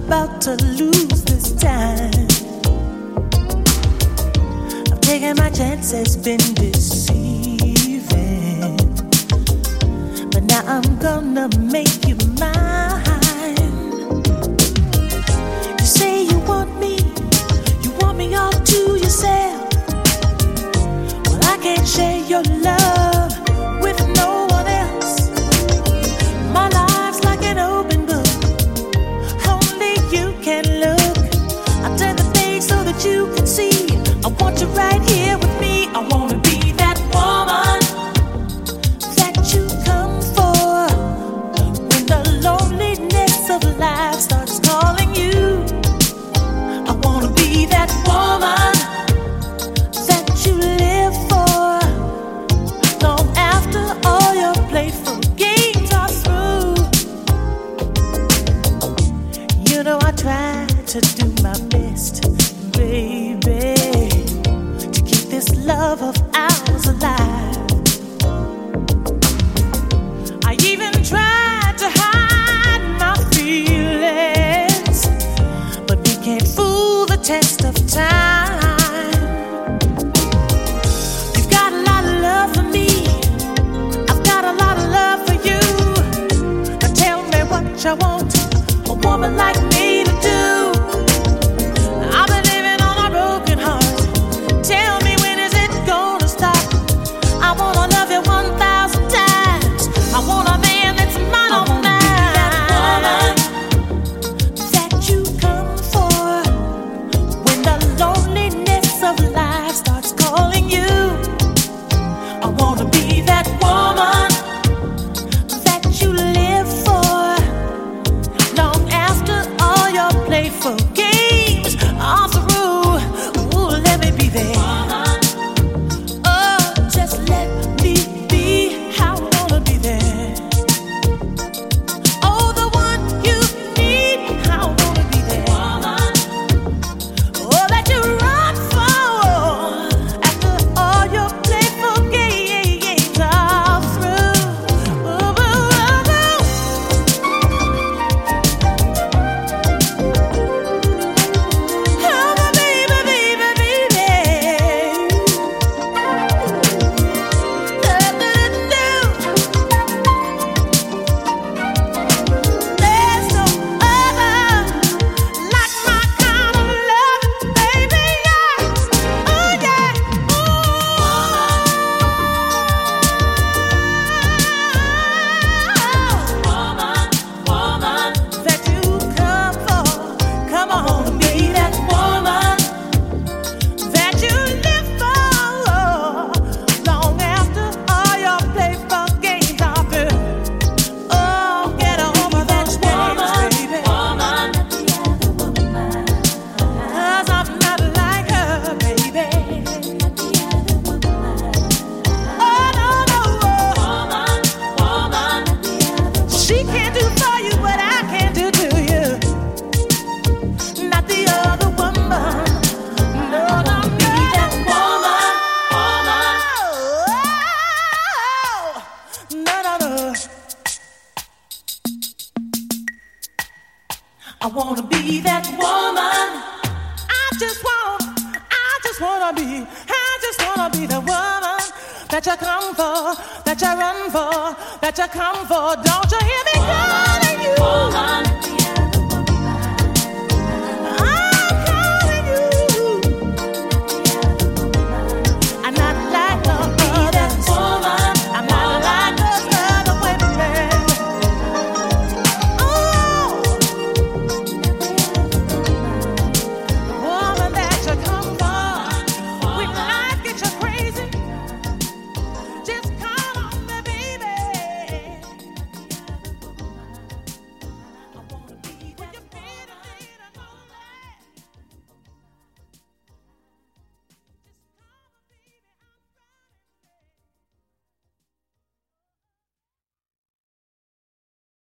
about to lose this time. I've taken my chances, been deceiving, but now I'm gonna make you mine. You say you want me all to yourself. Well, I can't share your love with no one else. My life's like an open book, only you can look. I turn the page so that you can see. I want you right here with me. I wanna be that woman that you come for when the loneliness of life starts calling you. I wanna be that woman that you live for long after all your playful games are through. You know I try to do my best, baby, to keep this love of ours alive. I even tried to hide my feelings, but we can't fool the test of time. You've got a lot of love for me, I've got a lot of love for you. Now tell me what you want a woman like me to do. I've been living on a broken heart. Tell me, when is it gonna stop? I wanna love you 1,000 times. I want a man that's mine all night. That you come for when the loneliness of life starts calling you. I wanna be that woman that you live for long after all your playful games are through. Ooh, let me be there. Oh, just let me be. I wanna be there. Oh, the one you need. I wanna be there. Oh, that you run for after all your playful games are through. Ooh, ooh, ooh, ooh. Oh, my baby, baby, baby. There's no other like my kind of love, baby, yeah. Oh, yeah. Woman that you come for. Come on, be that woman that you live for long after all your playful games are through. Oh, get over those days, baby. 'Cause I'm not like her, baby. Oh, no, no. She can't do for you what I can do to you. Not the other woman. No, no, be that woman. No, no, no. I wanna be that woman. I just wanna be the woman that you come for, that you run for, that you come for. Don't you hear me calling you?